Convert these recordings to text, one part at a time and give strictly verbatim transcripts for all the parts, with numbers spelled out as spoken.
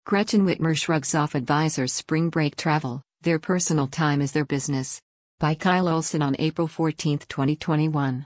Gretchen Whitmer shrugs off advisors' spring break travel, their personal time is their business. By Kyle Olson on April fourteenth, twenty twenty-one.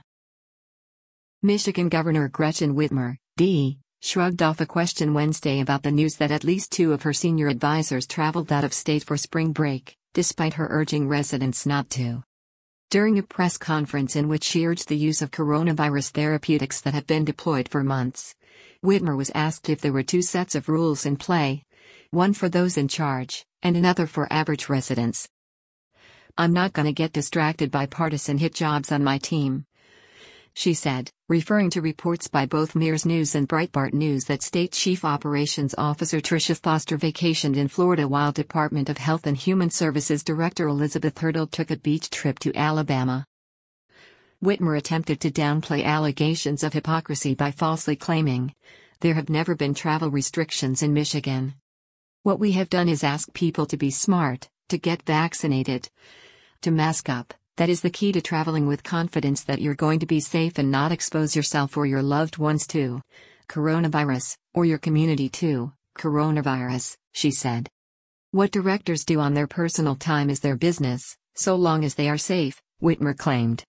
Michigan Governor Gretchen Whitmer, D, shrugged off a question Wednesday about the news that at least two of her senior advisors traveled out of state for spring break, despite her urging residents not to. During a press conference in which she urged the use of coronavirus therapeutics that have been deployed for months, Whitmer was asked if there were two sets of rules in play, one for those in charge, and another for average residents. "I'm not gonna get distracted by partisan hit jobs on my team," she said, referring to reports by both Mears News and Breitbart News that State Chief Operations Officer Tricia Foster vacationed in Florida while Department of Health and Human Services Director Elizabeth Hurdle took a beach trip to Alabama. Whitmer attempted to downplay allegations of hypocrisy by falsely claiming, "There have never been travel restrictions in Michigan. What we have done is ask people to be smart, to get vaccinated, to mask up. That is the key to traveling with confidence that you're going to be safe and not expose yourself or your loved ones to coronavirus, or your community to coronavirus," she said. "What directors do on their personal time is their business, so long as they are safe," Whitmer claimed.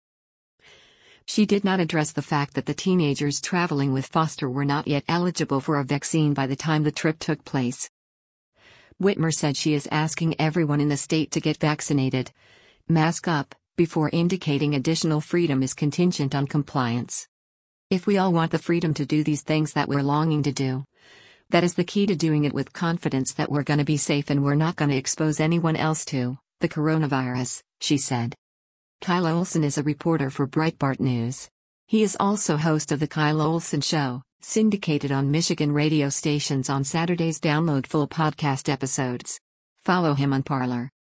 She did not address the fact that the teenagers traveling with Foster were not yet eligible for a vaccine by the time the trip took place. Whitmer said she is asking everyone in the state to get vaccinated, mask up, before indicating additional freedom is contingent on compliance. "If we all want the freedom to do these things that we're longing to do, that is the key to doing it with confidence that we're gonna be safe and we're not gonna expose anyone else to the coronavirus," she said. Kyle Olson is a reporter for Breitbart News. He is also host of The Kyle Olson Show, syndicated on Michigan radio stations on Saturdays. Download full podcast episodes. Follow him on Parler.